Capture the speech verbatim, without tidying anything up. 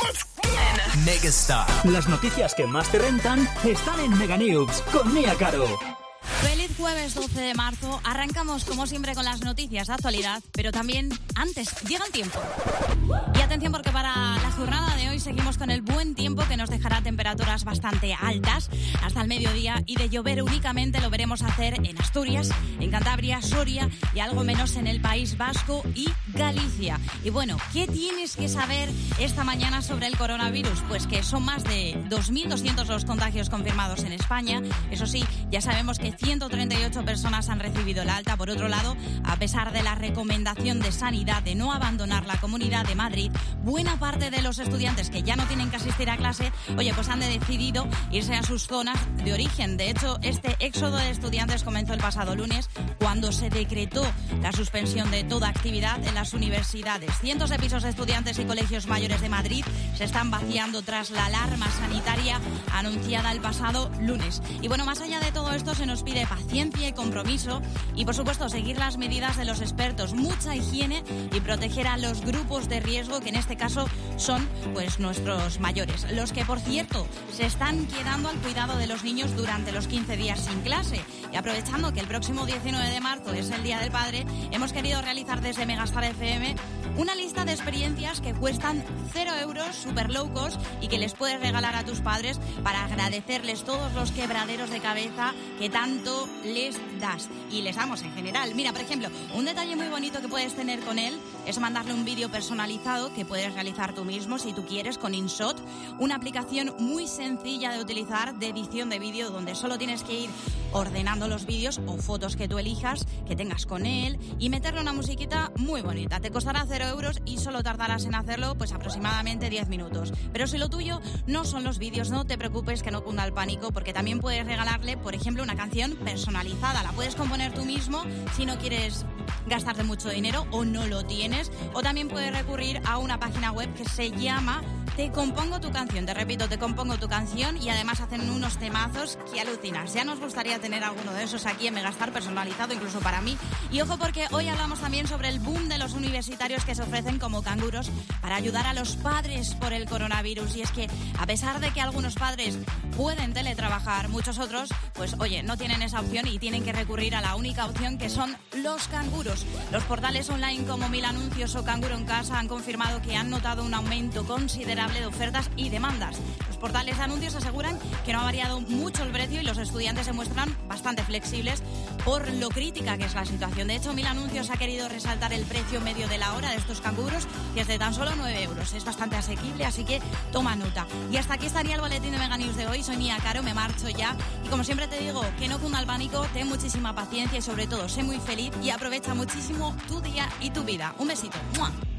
Megastar. Las noticias que más te rentan están en Mega News con Nia Caro. Feliz jueves doce de marzo. Arrancamos como siempre con las noticias de actualidad, pero también antes llega el tiempo. Y atención porque para la jornada de hoy seguimos con el buen tiempo que nos dejará temperaturas bastante altas hasta el mediodía, y de llover únicamente lo veremos hacer en Asturias, en Cantabria, Soria y algo menos en el País Vasco y Galicia. Y bueno, ¿qué tienes que saber esta mañana sobre el coronavirus? Pues que son más de dos mil doscientos los contagios confirmados en España. Eso sí, ya sabemos que ciento treinta y ocho personas han recibido el alta. Por otro lado, a pesar de la recomendación de Sanidad de no abandonar la Comunidad de Madrid, buena parte de los estudiantes que ya no tienen que asistir a clase, oye, pues han decidido irse a sus zonas de origen. De hecho, este éxodo de estudiantes comenzó el pasado lunes, cuando se decretó la suspensión de toda actividad en las universidades. Cientos de pisos de estudiantes y colegios mayores de Madrid se están vaciando tras la alarma sanitaria anunciada el pasado lunes. Y bueno, más allá de todo esto, se nos pide paciencia y compromiso y, por supuesto, seguir las medidas de los expertos, mucha higiene y proteger a los grupos de riesgo, que en este caso son pues nuestros mayores, los que, por cierto, se están quedando al cuidado de los niños durante los quince días sin clase. Y aprovechando que el próximo diecinueve de marzo es el Día del Padre, hemos querido realizar desde Megastar F M una lista de experiencias que cuestan cero euros, super low cost, y que les puedes regalar a tus padres para agradecerles todos los quebraderos de cabeza que tanto les das y les damos en general. Mira, por ejemplo, un detalle muy bonito que puedes tener con él es mandarle un vídeo personalizado que puedes realizar tú mismo si tú quieres con InShot, una aplicación muy sencilla de utilizar de edición de vídeo, donde solo tienes que ir ordenando los vídeos o fotos que tú elijas, que tengas con él, y meterle una musiquita muy bonita. Te costará cero euros y solo tardarás en hacerlo pues aproximadamente diez minutos. Pero si lo tuyo no son los vídeos, no te preocupes, que no cunda el pánico, porque también puedes regalarle, por ejemplo, una canción personalizada. La puedes componer tú mismo si no quieres gastarte mucho dinero o no lo tienes, o también puedes recurrir a una página web que se llama Te Compongo Tu Canción. Te repito, Te Compongo Tu Canción, y además hacen unos temazos que alucinas. Ya nos gustaría tener alguno de esos aquí en Megastar, personalizado incluso para mí. Y ojo, porque hoy hablamos también sobre el boom de los universitarios que se ofrecen como canguros para ayudar a los padres por el coronavirus. Y es que, a pesar de que algunos padres pueden teletrabajar, muchos otros, pues oye, no tienen esa opción y tienen que recurrir a la única opción, que son los canguros. Los portales online como Mil Anuncios o Canguro en Casa han confirmado que han notado un aumento considerable de ofertas y demandas. Los portales de anuncios aseguran que no ha variado mucho el precio y los estudiantes se muestran bastante flexibles por lo crítica que es la situación. De hecho, Mil Anuncios ha querido resaltar el precio medio de la hora de estos canguros, que es de tan solo nueve euros. Es bastante asequible, así que toma nota. Y hasta aquí estaría el boletín de Mega News de hoy. Soy Nia Caro, me marcho ya. Y como siempre te digo, que no cunda el pánico, ten muchísima paciencia y sobre todo sé muy feliz y aprovecha muchísimo tu día y tu vida. Un besito. ¡Mua!